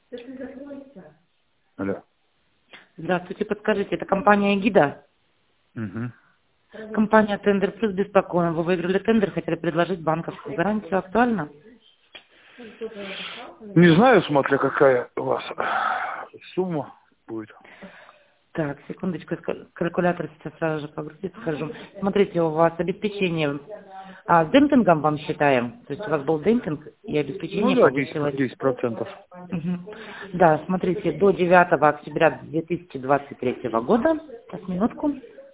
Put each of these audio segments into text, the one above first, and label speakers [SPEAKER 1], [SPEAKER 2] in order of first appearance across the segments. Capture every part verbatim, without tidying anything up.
[SPEAKER 1] Алло.
[SPEAKER 2] Здравствуйте, подскажите, это компания «Гида»?
[SPEAKER 1] Угу.
[SPEAKER 2] Компания «Тендер Плюс» беспокоен. Вы выиграли тендер, хотели предложить банковскую гарантию. Актуально?
[SPEAKER 1] Не знаю, смотря какая у вас сумма будет.
[SPEAKER 2] Так, секундочку, ска- калькулятор сейчас сразу же прогрузит, скажу. Смотрите, у вас обеспечение... А, с демпингом вам считаем? То есть у вас был демпинг и
[SPEAKER 1] Ну
[SPEAKER 2] обеспечение
[SPEAKER 1] да, десять
[SPEAKER 2] повысилось?
[SPEAKER 1] десять процентов.
[SPEAKER 2] Мгм. Да, смотрите, до девятого октября две тысячи двадцать третьего года. Сейчас, минутку.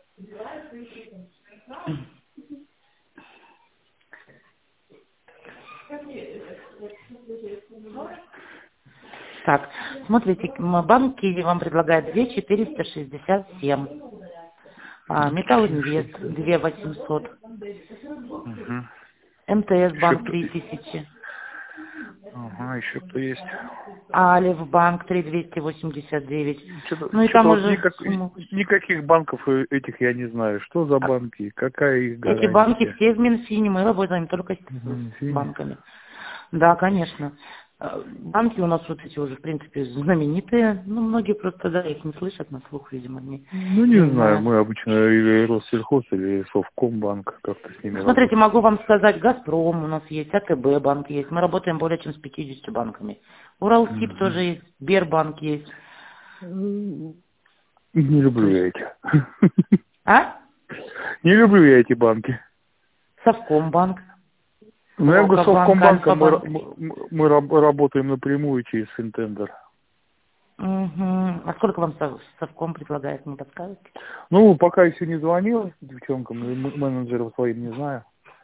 [SPEAKER 2] Так, смотрите, м, банк Киви вам предлагает две тысячи четыреста шестьдесят семь. А, Металл Инвест две тысячи восемьсот.
[SPEAKER 1] Угу.
[SPEAKER 2] МТС
[SPEAKER 1] Еще
[SPEAKER 2] банк
[SPEAKER 1] кто,
[SPEAKER 2] три тысячи.
[SPEAKER 1] ага, еще кто есть.
[SPEAKER 2] Алиф банк три тысячи двести восемьдесят девять.
[SPEAKER 1] Что-то,
[SPEAKER 2] Ну и
[SPEAKER 1] что-то
[SPEAKER 2] там
[SPEAKER 1] вот
[SPEAKER 2] уже
[SPEAKER 1] никак,
[SPEAKER 2] сумма.
[SPEAKER 1] никаких банков э, этих я не знаю. Что за
[SPEAKER 2] А
[SPEAKER 1] банки? Какая их
[SPEAKER 2] Эти банки
[SPEAKER 1] гарантия?
[SPEAKER 2] все в Минфине, мы работаем только с
[SPEAKER 1] Угу.
[SPEAKER 2] с банками. Да, конечно. Э, Банки у нас вот эти уже, в принципе, знаменитые. Ну, многие просто, да, их не слышат, на слух, видимо, не,
[SPEAKER 1] Ну,
[SPEAKER 2] не
[SPEAKER 1] не знаю,
[SPEAKER 2] знают.
[SPEAKER 1] мы обычно или Россельхоз, или Совкомбанк как-то с ними
[SPEAKER 2] Смотрите,
[SPEAKER 1] работаем.
[SPEAKER 2] могу вам сказать, «Газпром» у нас есть, АТБ банк есть. Мы работаем более чем с пятьюдесятью банками. Уралсиб тоже есть, Сбербанк есть.
[SPEAKER 1] Угу. Не
[SPEAKER 2] То
[SPEAKER 1] люблю
[SPEAKER 2] есть,
[SPEAKER 1] я эти.
[SPEAKER 2] а?
[SPEAKER 1] Не люблю я эти банки.
[SPEAKER 2] Совкомбанк,
[SPEAKER 1] Ну, я говорю, с
[SPEAKER 2] Волгобанк,
[SPEAKER 1] Совкомбанком мы,
[SPEAKER 2] Альфа-банк.
[SPEAKER 1] р- мы, мы раб- работаем напрямую через Интендер.
[SPEAKER 2] Угу. А сколько вам Сов- Совком предлагает, не подскажете?
[SPEAKER 1] Ну, пока еще не звонил девчонкам, и м- менеджерам своим не знаю.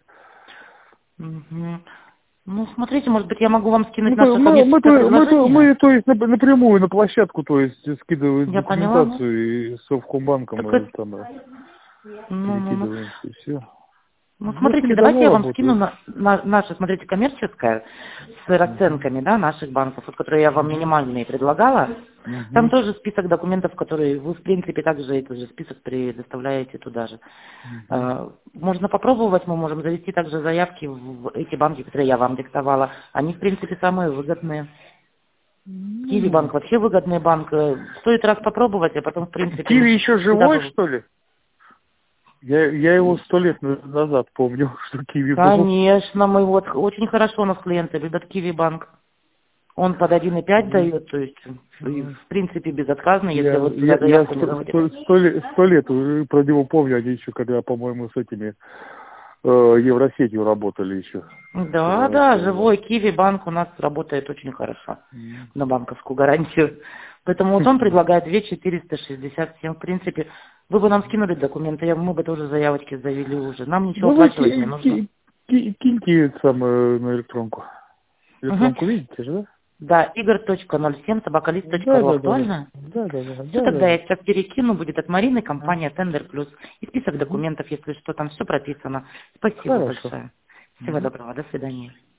[SPEAKER 2] Угу. Ну, смотрите, может быть, я могу вам скинуть
[SPEAKER 1] Ну, то,
[SPEAKER 2] наше
[SPEAKER 1] мы, мы,
[SPEAKER 2] коммерческое
[SPEAKER 1] то, мы, то,
[SPEAKER 2] предложение?
[SPEAKER 1] мы, то есть, нап- напрямую на площадку, то есть, скидываем
[SPEAKER 2] Я поняла, ну.
[SPEAKER 1] документацию, и с Совкомбанком
[SPEAKER 2] Так
[SPEAKER 1] мы
[SPEAKER 2] это...
[SPEAKER 1] там э,
[SPEAKER 2] Ну, ну, ну.
[SPEAKER 1] перекидываемся, и все.
[SPEAKER 2] Ну,
[SPEAKER 1] Я с
[SPEAKER 2] смотрите,
[SPEAKER 1] ними
[SPEAKER 2] давайте
[SPEAKER 1] давно
[SPEAKER 2] я вам скину
[SPEAKER 1] работаю.
[SPEAKER 2] на, на- наше, смотрите, коммерческое с
[SPEAKER 1] Угу.
[SPEAKER 2] расценками, да, наших банков, вот, которые я вам
[SPEAKER 1] Угу.
[SPEAKER 2] минимальные предлагала. Там
[SPEAKER 1] Угу.
[SPEAKER 2] тоже список документов, которые вы, в принципе, также этот же список предоставляете туда же.
[SPEAKER 1] Угу.
[SPEAKER 2] А, Можно попробовать, мы можем завести также заявки в эти банки, которые я вам диктовала. Они, в принципе, самые выгодные. Киви
[SPEAKER 1] Ну,
[SPEAKER 2] банк вообще выгодный банк. Э, Стоит раз попробовать, а потом, в принципе,
[SPEAKER 1] Киви еще
[SPEAKER 2] куда
[SPEAKER 1] живой,
[SPEAKER 2] бы...
[SPEAKER 1] что ли? Я, я его сто лет на- назад помню, что Киви был.
[SPEAKER 2] Конечно, мы вот очень хорошо у нас клиенты любят Киви банк. Он под один и пять
[SPEAKER 1] Ну,
[SPEAKER 2] дает, то есть, и,
[SPEAKER 1] ну,
[SPEAKER 2] в принципе, безотказно, если
[SPEAKER 1] Я,
[SPEAKER 2] вы
[SPEAKER 1] я,
[SPEAKER 2] туда
[SPEAKER 1] я
[SPEAKER 2] заявку не
[SPEAKER 1] сто,
[SPEAKER 2] заводите.
[SPEAKER 1] сто, сто лет, сто лет уже про него помню, они еще когда, по-моему, с этими э, Евросетью работали еще.
[SPEAKER 2] Да,
[SPEAKER 1] Когда
[SPEAKER 2] да,
[SPEAKER 1] открывали.
[SPEAKER 2] живой Киви банк у нас работает очень хорошо
[SPEAKER 1] М.
[SPEAKER 2] на банковскую гарантию. Поэтому вот он предлагает две тысячи четыреста шестьдесят семь. В принципе, вы бы нам скинули документы, я- мы бы тоже заявочки завели уже. Нам ничего
[SPEAKER 1] Ну вы
[SPEAKER 2] оплачивать не
[SPEAKER 1] ки-
[SPEAKER 2] нужно.
[SPEAKER 1] ки- ки- киньте это самое на электронку.
[SPEAKER 2] Угу.
[SPEAKER 1] Электронку видите же,
[SPEAKER 2] Да, игорь точка ноль семь собакалист точка
[SPEAKER 1] да?
[SPEAKER 2] ру
[SPEAKER 1] Да, да, да.
[SPEAKER 2] актуально?
[SPEAKER 1] Да, да, да,
[SPEAKER 2] Все,
[SPEAKER 1] да, да,
[SPEAKER 2] тогда
[SPEAKER 1] да.
[SPEAKER 2] я сейчас перекину, будет от Марины,
[SPEAKER 1] А?
[SPEAKER 2] компания Тендер Плюс. И список
[SPEAKER 1] Мгм.
[SPEAKER 2] документов, если что, там все прописано. Спасибо
[SPEAKER 1] Хорошо.
[SPEAKER 2] большое. Всего
[SPEAKER 1] Мгм.
[SPEAKER 2] доброго, до свидания.